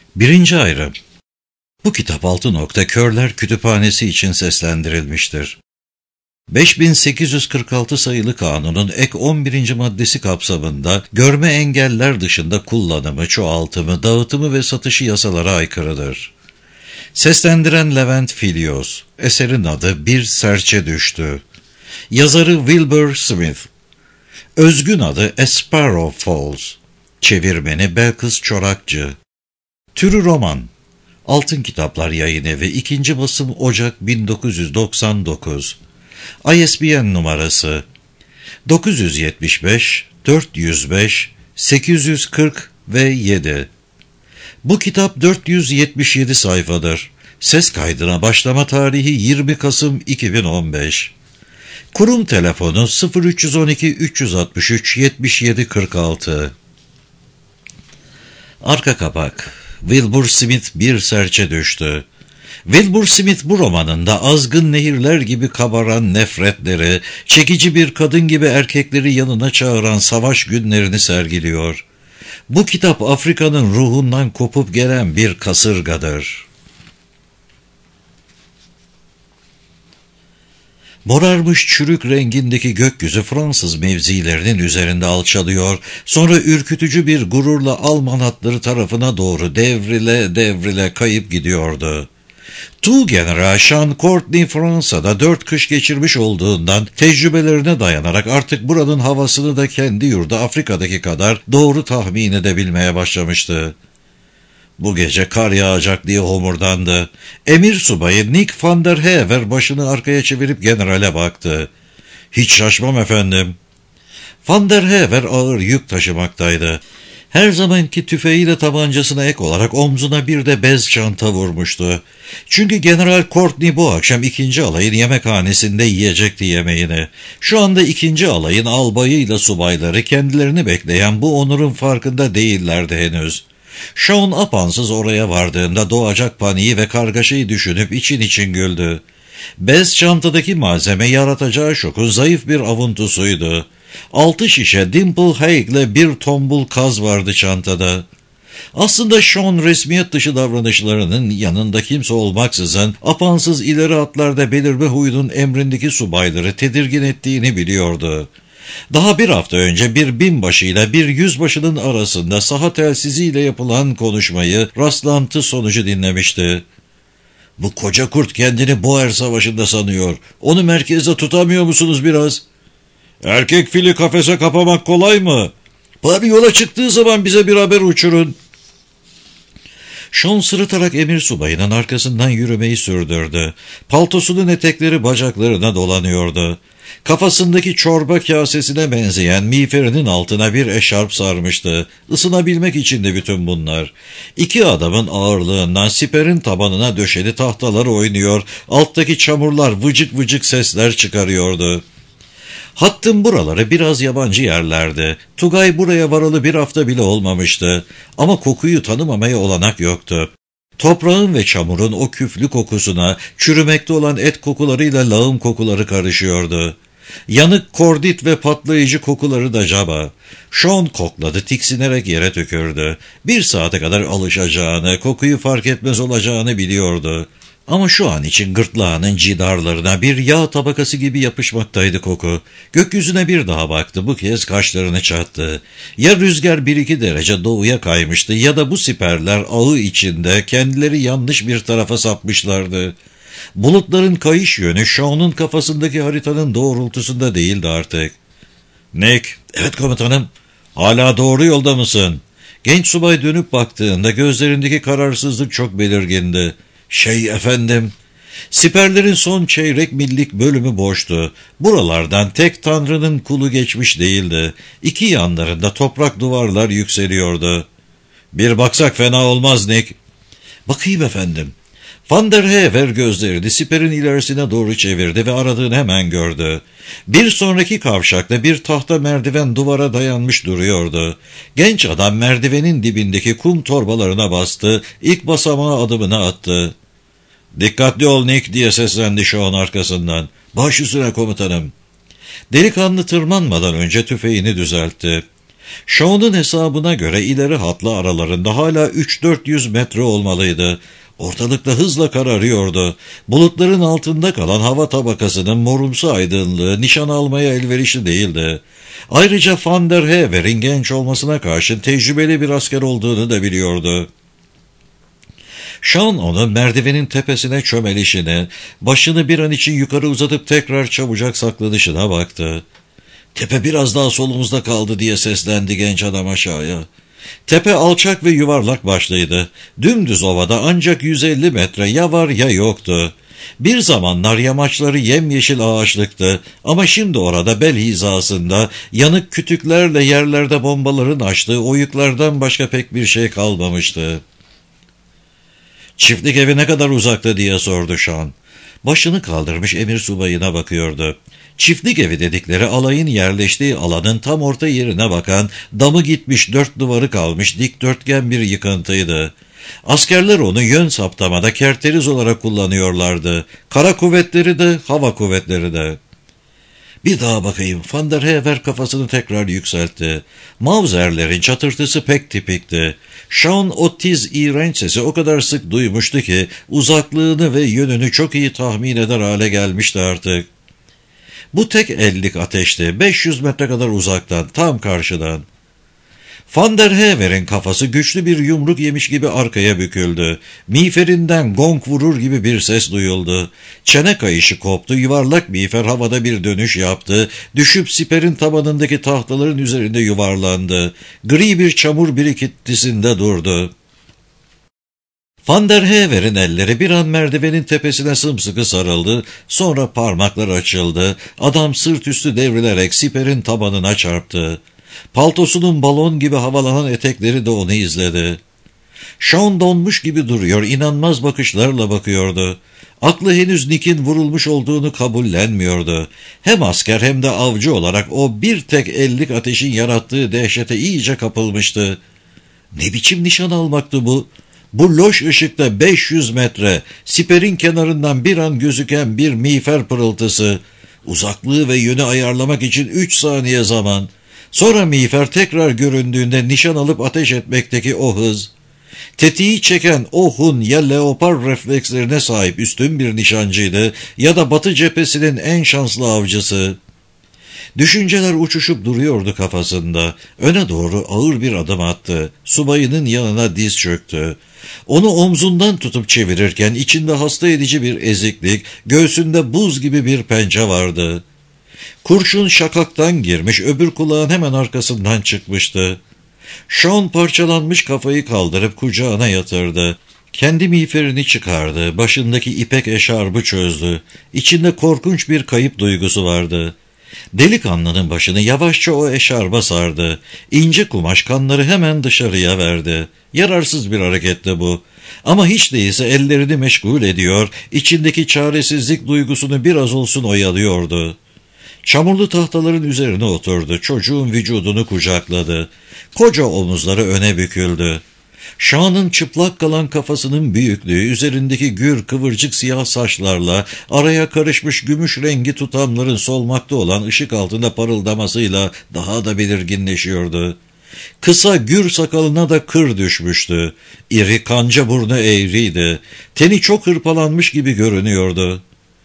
Birinci ayrım. Bu kitap 6. Körler Kütüphanesi için seslendirilmiştir. 5846 sayılı kanunun ek 11. maddesi kapsamında görme engeller dışında kullanımı, çoğaltımı, dağıtımı ve satışı yasalara aykırıdır. Seslendiren Levent Filyos. Eserin adı Bir Serçe Düştü. Yazarı Wilbur Smith. Özgün adı A Sparrow Falls. Çevirmeni Belkıs Çorakçı. Türü roman. Altın Kitaplar Yayınevi 2. basım Ocak 1999. ISBN numarası 975 405 840 ve 7. Bu kitap 477 sayfadır. Ses kaydına başlama tarihi 20 Kasım 2015. Kurum telefonu 0312 363 77 46. Arka kapak. Wilbur Smith Bir Serçe Düştü. Wilbur Smith bu romanında azgın nehirler gibi kabaran nefretleri, çekici bir kadın gibi erkekleri yanına çağıran savaş günlerini sergiliyor. Bu kitap Afrika'nın ruhundan kopup gelen bir kasırgadır. Morarmış çürük rengindeki gökyüzü Fransız mevzilerinin üzerinde alçalıyor, sonra ürkütücü bir gururla Alman hatları tarafına doğru devrile devrile kayıp gidiyordu. Tuğgeneral Sean Courtney Fransa'da 4 kış geçirmiş olduğundan tecrübelerine dayanarak artık buranın havasını da kendi yurdu Afrika'daki kadar doğru tahmin edebilmeye başlamıştı. Bu gece kar yağacak diye homurdandı. Emir subayı Nick van der Hever başını arkaya çevirip generale baktı. "Hiç şaşmam efendim." Van der Hever ağır yük taşımaktaydı. Her zamanki tüfeğiyle tabancasına ek olarak omzuna bir de bez çanta vurmuştu. Çünkü General Courtney bu akşam 2. alayın yemekhanesinde yiyecekti yemeğini. Şu anda 2. alayın albayıyla subayları kendilerini bekleyen bu onurun farkında değillerdi henüz. Sean apansız oraya vardığında doğacak paniği ve kargaşayı düşünüp için için güldü. Bez çantadaki malzeme yaratacağı şokun zayıf bir avuntusuydu. 6 şişe Dimple Haig'le bir tombul kaz vardı çantada. Aslında Sean resmiyet dışı davranışlarının yanında kimse olmaksızın apansız ileri atlarda belirme huyunun emrindeki subayları tedirgin ettiğini biliyordu. Daha bir hafta önce bir binbaşıyla bir yüzbaşının arasında saha telsiziyle yapılan konuşmayı rastlantı sonucu dinlemişti. "Bu koca kurt kendini Boer Savaşı'nda sanıyor. Onu merkezde tutamıyor musunuz biraz?" "Erkek fili kafese kapamak kolay mı? Bari yola çıktığı zaman bize bir haber uçurun." Sean sırıtarak emir subayının arkasından yürümeyi sürdürdü. Paltosunun etekleri bacaklarına dolanıyordu. Kafasındaki çorba kasesine benzeyen miğferinin altına bir eşarp sarmıştı. Isınabilmek için de bütün bunlar. 2 adamın ağırlığından siperin tabanına döşeli tahtalar oynuyor, alttaki çamurlar vıcık vıcık sesler çıkarıyordu. Hattın buraları biraz yabancı yerlerdi. Tugay buraya varalı bir hafta bile olmamıştı. Ama kokuyu tanımamaya olanak yoktu. Toprağın ve çamurun o küflü kokusuna çürümekte olan et kokularıyla lağım kokuları karışıyordu. Yanık kordit ve patlayıcı kokuları da caba. Sean kokladı, tiksinerek yere tükürdü. 1 saate kadar alışacağını, kokuyu fark etmez olacağını biliyordu. Ama şu an için gırtlağının cidarlarına bir yağ tabakası gibi yapışmaktaydı koku. Gökyüzüne bir daha baktı, bu kez kaşlarını çattı. Ya rüzgar 1-2 derece doğuya kaymıştı ya da bu siperler ağı içinde kendileri yanlış bir tarafa sapmışlardı. Bulutların kayış yönü Sean'un kafasındaki haritanın doğrultusunda değildi artık. "Nick." "Evet komutanım." "Hala doğru yolda mısın?" Genç subay dönüp baktığında gözlerindeki kararsızlık çok belirgindi. Efendim." Siperlerin son çeyrek millik bölümü boştu. Buralardan tek tanrının kulu geçmiş değildi. 2 yanlarında toprak duvarlar yükseliyordu. "Bir baksak fena olmaz Nick." "Bakayım efendim." Van der Hever gözlerini siperin ilerisine doğru çevirdi ve aradığını hemen gördü. Bir sonraki kavşakta bir tahta merdiven duvara dayanmış duruyordu. Genç adam merdivenin dibindeki kum torbalarına bastı, ilk basamağa adımını attı. "Dikkatli ol Nick," diye seslendi Sean arkasından. "Baş üstüne komutanım." Delikanlı tırmanmadan önce tüfeğini düzeltti. Shawn'un hesabına göre ileri hatlı aralarında hala 300-400 metre olmalıydı. Ortalıkta hızla kararıyordu. Bulutların altında kalan hava tabakasının morumsu aydınlığı nişan almaya elverişli değildi. Ayrıca Van der Heever'in genç olmasına karşın tecrübeli bir asker olduğunu da biliyordu. Shawn onun merdivenin tepesine çömelişine, başını bir an için yukarı uzatıp tekrar çabucak saklanışına baktı. "Tepe biraz daha solumuzda kaldı," diye seslendi genç adam aşağıya. Tepe alçak ve yuvarlak başlıydı. Dümdüz ovada ancak 150 metre ya var ya yoktu. Bir zamanlar yamaçları yemyeşil ağaçlıktı ama şimdi orada bel hizasında yanık kütüklerle yerlerde bombaların açtığı oyuklardan başka pek bir şey kalmamıştı. "Çiftlik evi ne kadar uzakta?" diye sordu Shawn. Başını kaldırmış emir subayına bakıyordu. Çiftlik evi dedikleri alayın yerleştiği alanın tam orta yerine bakan, damı gitmiş 4 duvarı kalmış dikdörtgen bir yıkıntıydı. Askerler onu yön saptamada kerteriz olarak kullanıyorlardı. Kara kuvvetleri de, hava kuvvetleri de. "Bir daha bakayım." Van der Heever kafasını tekrar yükseltti. Mauser'lerin çatırtısı pek tipikti. Shawn o tiz iğrenç sesi o kadar sık duymuştu ki uzaklığını ve yönünü çok iyi tahmin eder hale gelmişti artık. Bu tek ellik ateşti, 500 metre kadar uzaktan, tam karşıdan. Van der Heever'in kafası güçlü bir yumruk yemiş gibi arkaya büküldü. Miğferinden gong vurur gibi bir ses duyuldu. Çene kayışı koptu, yuvarlak miğfer havada bir dönüş yaptı. Düşüp siperin tabanındaki tahtaların üzerinde yuvarlandı. Gri bir çamur birikintisinde durdu. Van der Heever'in elleri bir an merdivenin tepesine sımsıkı sarıldı, sonra parmaklar açıldı. Adam sırt üstü devrilerek siperin tabanına çarptı. Paltosunun balon gibi havalanan etekleri de onu izledi. Shawn donmuş gibi duruyor, inanmaz bakışlarla bakıyordu. Aklı henüz Nick'in vurulmuş olduğunu kabullenmiyordu. Hem asker hem de avcı olarak o bir tek ellik ateşin yarattığı dehşete iyice kapılmıştı. Ne biçim nişan almaktı bu? Bu loş ışıkta 500 metre, siperin kenarından bir an gözüken bir miğfer pırıltısı, uzaklığı ve yönü ayarlamak için 3 saniye zaman, sonra miğfer tekrar göründüğünde nişan alıp ateş etmekteki o hız, tetiği çeken o hun ya leopar reflekslerine sahip üstün bir nişancıydı ya da Batı cephesinin en şanslı avcısı. Düşünceler uçuşup duruyordu kafasında. Öne doğru ağır bir adım attı. Subayının yanına diz çöktü. Onu omzundan tutup çevirirken içinde hasta edici bir eziklik, göğsünde buz gibi bir pençe vardı. Kurşun şakaktan girmiş, öbür kulağın hemen arkasından çıkmıştı. Shawn parçalanmış kafayı kaldırıp kucağına yatırdı. Kendi miğferini çıkardı, başındaki ipek eşarbı çözdü. İçinde korkunç bir kayıp duygusu vardı. Delikanlının başını yavaşça o eşarba sardı. İnce kumaş kanları hemen dışarıya verdi. Yararsız bir hareketti bu. Ama hiç değilse ellerini meşgul ediyor, içindeki çaresizlik duygusunu biraz olsun oyalıyordu. Çamurlu tahtaların üzerine oturdu, çocuğun vücudunu kucakladı. Koca omuzları öne büküldü. Shawn'ın çıplak kalan kafasının büyüklüğü, üzerindeki gür kıvırcık siyah saçlarla araya karışmış gümüş rengi tutamların solmakta olan ışık altında parıldamasıyla daha da belirginleşiyordu. Kısa gür sakalına da kır düşmüştü. İri kanca burnu eğriydi. Teni çok hırpalanmış gibi görünüyordu.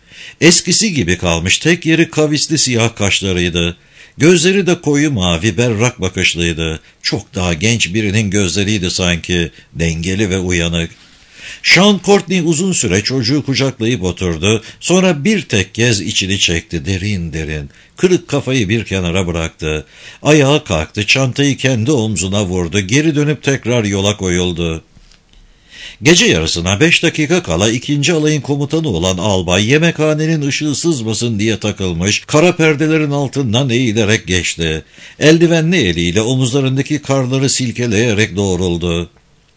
Eskisi gibi kalmış tek yeri kavisli siyah kaşlarıydı. Gözleri de koyu mavi, berrak bakışlıydı. Çok daha genç birinin gözleriydi sanki, dengeli ve uyanık. Shawn Courtney uzun süre çocuğu kucaklayıp oturdu. Sonra bir tek kez içini çekti derin derin. Kırık kafayı bir kenara bıraktı. Ayağa kalktı, çantayı kendi omzuna vurdu. Geri dönüp tekrar yola koyuldu. Gece yarısına 5 dakika kala 2. alayın komutanı olan albay yemekhanenin ışığı sızmasın diye takılmış, kara perdelerin altından eğilerek geçti. Eldivenli eliyle omuzlarındaki karları silkeleyerek doğruldu.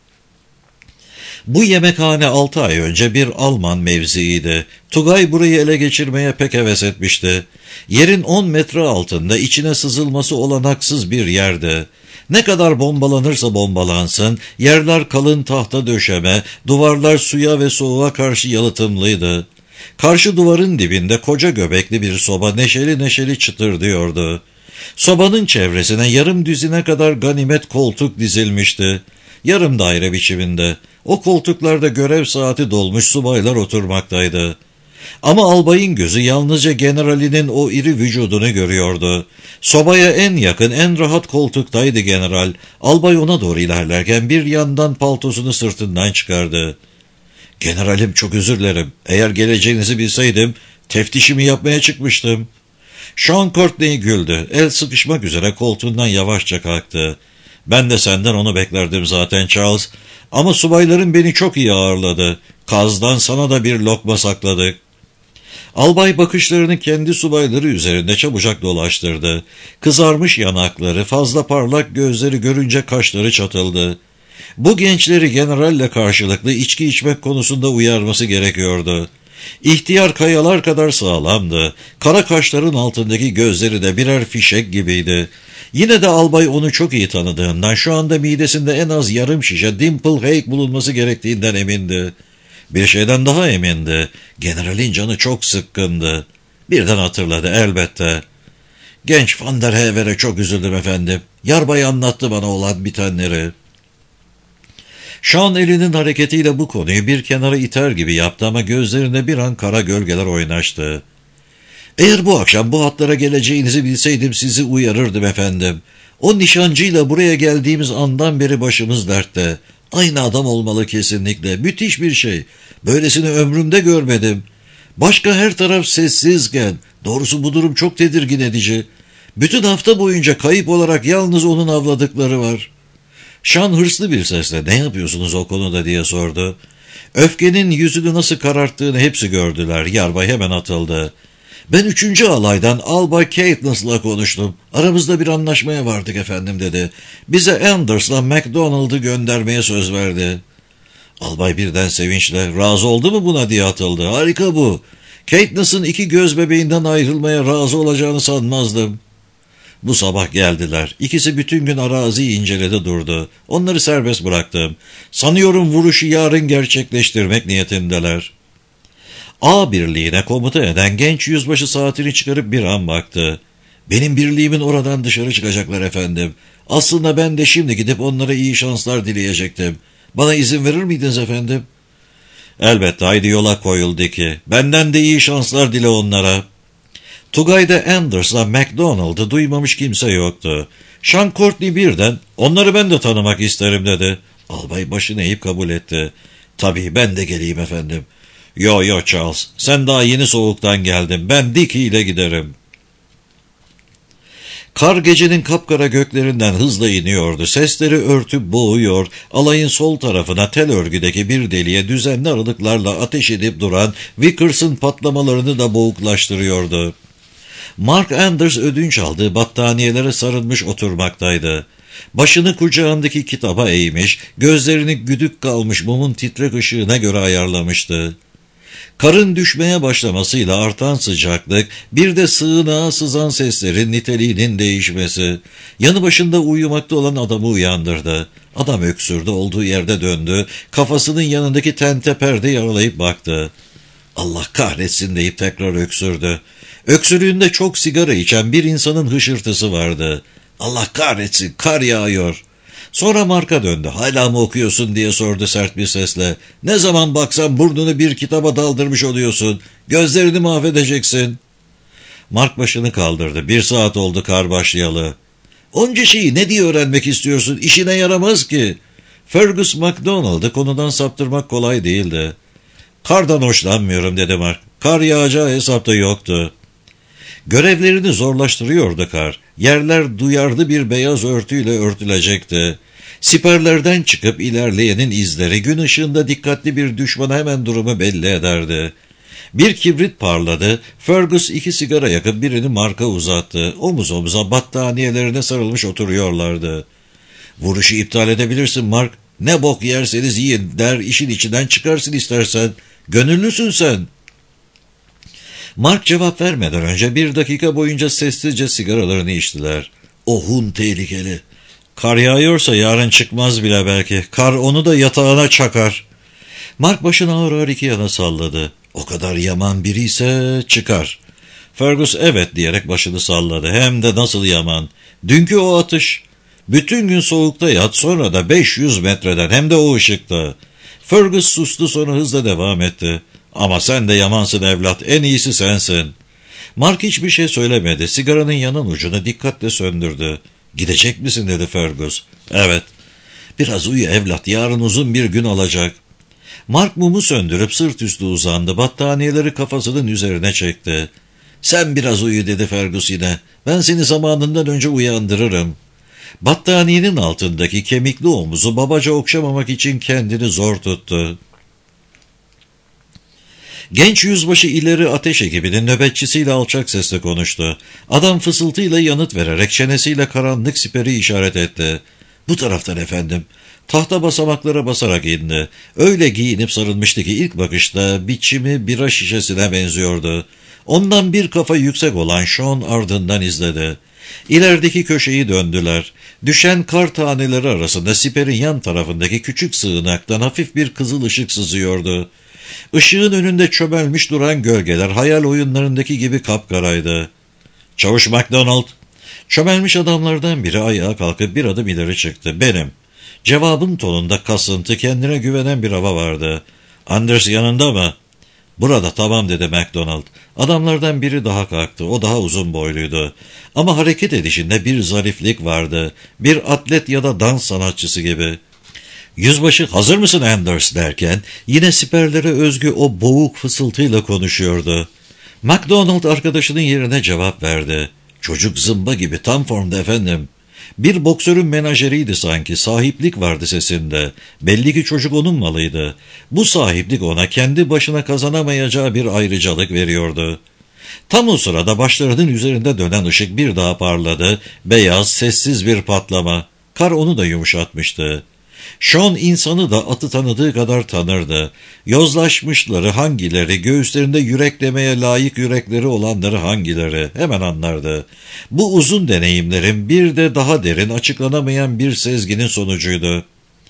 Bu yemekhane 6 ay önce bir Alman mevziiydi. Tugay burayı ele geçirmeye pek heves etmişti. Yerin 10 metre altında içine sızılması olanaksız bir yerdi. Ne kadar bombalanırsa bombalansın, yerler kalın tahta döşeme, duvarlar suya ve soğuğa karşı yalıtımlıydı. Karşı duvarın dibinde koca göbekli bir soba neşeli neşeli çıtırdıyordu. Sobanın çevresine yarım düzine kadar ganimet koltuk dizilmişti. Yarım daire biçiminde. O koltuklarda görev saati dolmuş subaylar oturmaktaydı. Ama albayın gözü yalnızca generalinin o iri vücudunu görüyordu. Sobaya en yakın, en rahat koltuktaydı general. Albay ona doğru ilerlerken bir yandan paltosunu sırtından çıkardı. "Generalim, çok özür dilerim. Eğer geleceğinizi bilseydim teftişimi yapmaya çıkmıştım." Sean Courtney güldü. El sıkışmak üzere koltuğundan yavaşça kalktı. "Ben de senden onu beklerdim zaten Charles. Ama subayların beni çok iyi ağırladı. Kazdan sana da bir lokma sakladık." Albay bakışlarını kendi subayları üzerinde çabucak dolaştırdı. Kızarmış yanakları, fazla parlak gözleri görünce kaşları çatıldı. Bu gençleri generalle karşılıklı içki içmek konusunda uyarması gerekiyordu. İhtiyar kayalar kadar sağlamdı. Kara kaşların altındaki gözleri de birer fişek gibiydi. Yine de albay onu çok iyi tanıdığından şu anda midesinde en az yarım şişe Dimple Hake bulunması gerektiğinden emindi. Bir şeyden daha emindi. Generalin canı çok sıkkındı. Birden hatırladı, elbette. "Genç Van der Heever'e çok üzüldüm efendim. Yarbay anlattı bana olan bitenleri." Sean elinin hareketiyle bu konuyu bir kenara iter gibi yaptı ama gözlerinde bir an kara gölgeler oynaştı. "Eğer bu akşam bu hatlara geleceğinizi bilseydim sizi uyarırdım efendim. O nişancıyla buraya geldiğimiz andan beri başımız dertte. Aynı adam olmalı kesinlikle. Müthiş bir şey. Böylesini ömrümde görmedim. Başka her taraf sessizken, doğrusu bu durum çok tedirgin edici. Bütün hafta boyunca kayıp olarak yalnız onun avladıkları var." Sean hırslı bir sesle "Ne yapıyorsunuz o konuda?" diye sordu. Öfkenin yüzünü nasıl kararttığını hepsi gördüler. Yarbay hemen atıldı. "Ben 3. alaydan Albay Caithness'la konuştum. Aramızda bir anlaşmaya vardık efendim," dedi. "Bize Anders'la MacDonald'ı göndermeye söz verdi." Albay birden sevinçle "Razı oldu mu buna?" diye atıldı. "Harika bu. Caithness'ın 2 göz bebeğinden ayrılmaya razı olacağını sanmazdım." Bu sabah geldiler. İkisi bütün gün araziyi inceledi durdu. Onları serbest bıraktım. Sanıyorum vuruşu yarın gerçekleştirmek niyetindeler. A birliğine komuta eden genç yüzbaşı saatini çıkarıp bir an baktı. "Benim birliğimin oradan dışarı çıkacaklar efendim. Aslında ben de şimdi gidip onlara iyi şanslar dileyecektim. Bana izin verir miydiniz efendim?" "Elbette, haydi yola koyul Dicky. Benden de iyi şanslar dile onlara." Tugay'da Anders'la MacDonald'ı duymamış kimse yoktu. Sean Courtney birden "Onları ben de tanımak isterim," dedi. Albay başını eğip kabul etti. "Tabii, ben de geleyim efendim." Yo Charles, sen daha yeni soğuktan geldin. Ben Dicky ile giderim." Kar gecenin kapkara göklerinden hızla iniyordu. Sesleri örtüp boğuyor, alayın sol tarafına tel örgüdeki bir deliğe düzenli aralıklarla ateş edip duran Vickers'ın patlamalarını da boğuklaştırıyordu. Mark Anders ödünç aldığı battaniyelere sarılmış oturmaktaydı. Başını kucağındaki kitaba eğmiş, gözlerini güdük kalmış mumun titrek ışığına göre ayarlamıştı. Karın düşmeye başlamasıyla artan sıcaklık, bir de sığınağa sızan seslerin niteliğinin değişmesi, yanı başında uyumakta olan adamı uyandırdı. Adam öksürdü, olduğu yerde döndü, kafasının yanındaki tente perde yaralayıp baktı. "Allah kahretsin," deyip tekrar öksürdü. Öksürüğünde çok sigara içen bir insanın hışırtısı vardı. "Allah kahretsin, kar yağıyor." Sonra Mark'a döndü. "Hala mı okuyorsun?" diye sordu sert bir sesle. "Ne zaman baksan burnunu bir kitaba daldırmış oluyorsun. Gözlerini mahvedeceksin." Mark başını kaldırdı. "1 saat oldu kar başlayalı." "Onca şeyi ne diye öğrenmek istiyorsun? İşine yaramaz ki." Fergus MacDonald'ı konudan saptırmak kolay değildi. "Kardan hoşlanmıyorum," dedi Mark. "Kar yağacağı hesapta yoktu." Görevlerini zorlaştırıyordu kar. Yerler duyarlı bir beyaz örtüyle örtülecekti. Siperlerden çıkıp ilerleyenin izleri gün ışığında dikkatli bir düşmana hemen durumu belli ederdi. Bir kibrit parladı. Fergus 2 sigara yakıp birini Mark'a uzattı. Omuz omuza battaniyelerine sarılmış oturuyorlardı. "Vuruşu iptal edebilirsin Mark. Ne bok yerseniz yiyin der, işin içinden çıkarsın istersen. Gönüllüsün sen." Mark cevap vermeden önce 1 dakika boyunca sessizce sigaralarını içtiler. "O Hun tehlikeli. Kar yağıyorsa yarın çıkmaz bile belki. Kar onu da yatağına çakar." Mark başını ağır ağır 2 yana salladı. "O kadar yaman biri ise çıkar. Fergus evet diyerek başını salladı. Hem de nasıl yaman. Dünkü o atış. Bütün gün soğukta yat, sonra da 500 metreden, hem de o ışıkta. Fergus sustu, sonra hızla devam etti. Ama sen de yamansın evlat, en iyisi sensin. Mark hiçbir şey söylemedi. Sigaranın yanan ucunu dikkatle söndürdü. Gidecek misin dedi Fergus. Evet. Biraz uyu evlat, yarın uzun bir gün olacak. Mark mumu söndürüp sırt üstü uzandı. Battaniyeleri kafasının üzerine çekti. Sen biraz uyu dedi Fergus yine. Ben seni zamanından önce uyandırırım. Battaniyenin altındaki kemikli omuzu babaca okşamamak için kendini zor tuttu. Genç yüzbaşı ileri ateş ekibinin nöbetçisiyle alçak sesle konuştu. Adam fısıltıyla yanıt vererek çenesiyle karanlık siperi işaret etti. Bu taraftan efendim. Tahta basamaklara basarak indi. Öyle giyinip sarılmıştı ki ilk bakışta biçimi bira şişesine benziyordu. Ondan bir kafa yüksek olan Sean ardından izledi. İlerideki köşeyi döndüler. Düşen kar taneleri arasında siperin yan tarafındaki küçük sığınaktan hafif bir kızıl ışık sızıyordu. Işığın önünde çömelmiş duran gölgeler hayal oyunlarındaki gibi kapkaraydı. Çavuş MacDonald. Çömelmiş adamlardan biri ayağa kalkıp bir adım ileri çıktı. Benim. Cevabın tonunda kasıntı, kendine güvenen bir hava vardı. Anders yanında mı? Burada, tamam dedi MacDonald. Adamlardan biri daha kalktı. O daha uzun boyluydu. Ama hareket edişinde bir zariflik vardı. Bir atlet ya da dans sanatçısı gibi. Yüzbaşı hazır mısın Anders derken yine siperlere özgü o boğuk fısıltıyla konuşuyordu. MacDonald arkadaşının yerine cevap verdi. Çocuk zımba gibi, tam formda efendim. Bir boksörün menajeriydi sanki, sahiplik vardı sesinde. Belli ki çocuk onun malıydı. Bu sahiplik ona kendi başına kazanamayacağı bir ayrıcalık veriyordu. Tam o sırada başlarının üzerinde dönen ışık bir daha parladı. Beyaz, sessiz bir patlama. Kar onu da yumuşatmıştı. Sean insanı da atı tanıdığı kadar tanırdı. Yozlaşmışları hangileri, göğüslerinde yüreklemeye layık yürekleri olanları hangileri hemen anlardı. Bu uzun deneyimlerin bir de daha derin, açıklanamayan bir sezginin sonucuydu.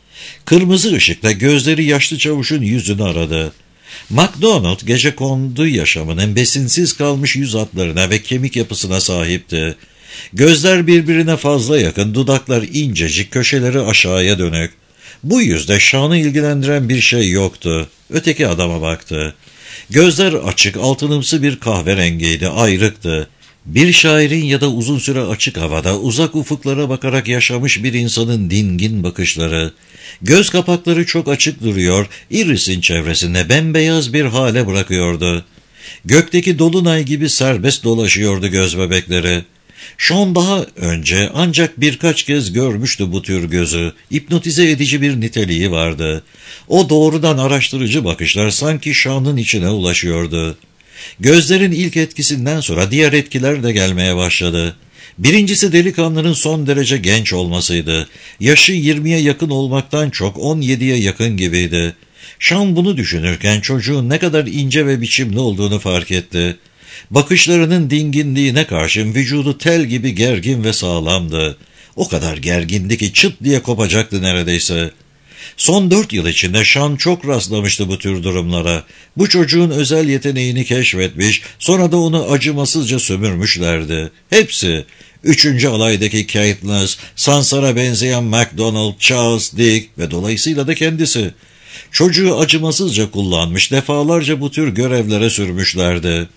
Kırmızı ışıkta gözleri yaşlı çavuşun yüzünü aradı. MacDonald gecekondu yaşamının besinsiz kalmış yüz hatlarına ve kemik yapısına sahipti. Gözler birbirine fazla yakın, dudaklar incecik, köşeleri aşağıya dönük. Bu yüzde Sean'ı ilgilendiren bir şey yoktu. Öteki adama baktı. Gözler açık, altınımsı bir kahverengiydi, ayrıktı. Bir şairin ya da uzun süre açık havada, uzak ufuklara bakarak yaşamış bir insanın dingin bakışları. Göz kapakları çok açık duruyor, irisin çevresinde bembeyaz bir hale bırakıyordu. Gökteki dolunay gibi serbest dolaşıyordu göz bebekleri. Sean daha önce ancak birkaç kez görmüştü bu tür gözü. Hipnotize edici bir niteliği vardı. O doğrudan araştırıcı bakışlar sanki Sean'ın içine ulaşıyordu. Gözlerin ilk etkisinden sonra diğer etkiler de gelmeye başladı. Birincisi delikanlının son derece genç olmasıydı. Yaşı 20'ye yakın olmaktan çok 17'ye yakın gibiydi. Sean bunu düşünürken çocuğun ne kadar ince ve biçimli olduğunu fark etti. Bakışlarının dinginliğine karşın vücudu tel gibi gergin ve sağlamdı. O kadar gergindi ki çıt diye kopacaktı neredeyse. Son 4 yıl içinde Sean çok rastlamıştı bu tür durumlara. Bu çocuğun özel yeteneğini keşfetmiş, sonra da onu acımasızca sömürmüşlerdi. Hepsi. 3. alaydaki Katniss, Sansar'a benzeyen MacDonald, Charles, Dick ve dolayısıyla da kendisi. Çocuğu acımasızca kullanmış, defalarca bu tür görevlere sürmüşlerdi.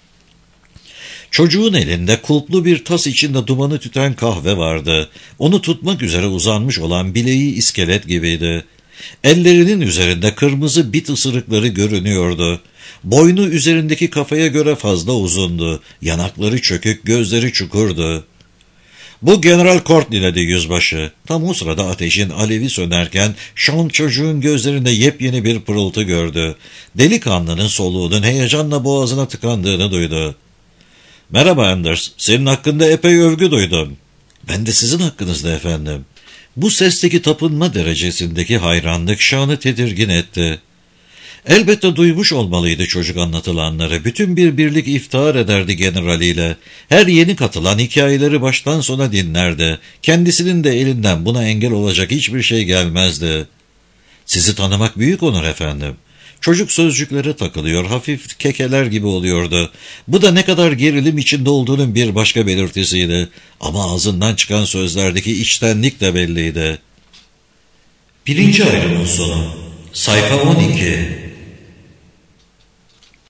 Çocuğun elinde kulplu bir tas içinde dumanı tüten kahve vardı. Onu tutmak üzere uzanmış olan bileği iskelet gibiydi. Ellerinin üzerinde kırmızı bit ısırıkları görünüyordu. Boynu üzerindeki kafaya göre fazla uzundu. Yanakları çökük, gözleri çukurdu. "Bu General Courtney" dedi yüzbaşı. Tam o sırada ateşin alevi sönerken Sean çocuğun gözlerinde yepyeni bir pırıltı gördü. Delikanlının soluğunun heyecanla boğazına tıkandığını duydu. "Merhaba Anders, senin hakkında epey övgü duydum." "Ben de sizin hakkınızda efendim." Bu sesteki tapınma derecesindeki hayranlık Sean'ı tedirgin etti. Elbette duymuş olmalıydı çocuk anlatılanları. Bütün bir birlik iftihar ederdi generaliyle. Her yeni katılan hikayeleri baştan sona dinlerdi. Kendisinin de elinden buna engel olacak hiçbir şey gelmezdi. "Sizi tanımak büyük onur efendim." Çocuk sözcükleri takılıyor, hafif kekeler gibi oluyordu. Bu da ne kadar gerilim içinde olduğunun bir başka belirtisiydi. Ama ağzından çıkan sözlerdeki içtenlik de belliydi. 1. ayrımın sonu. Sayfa 12.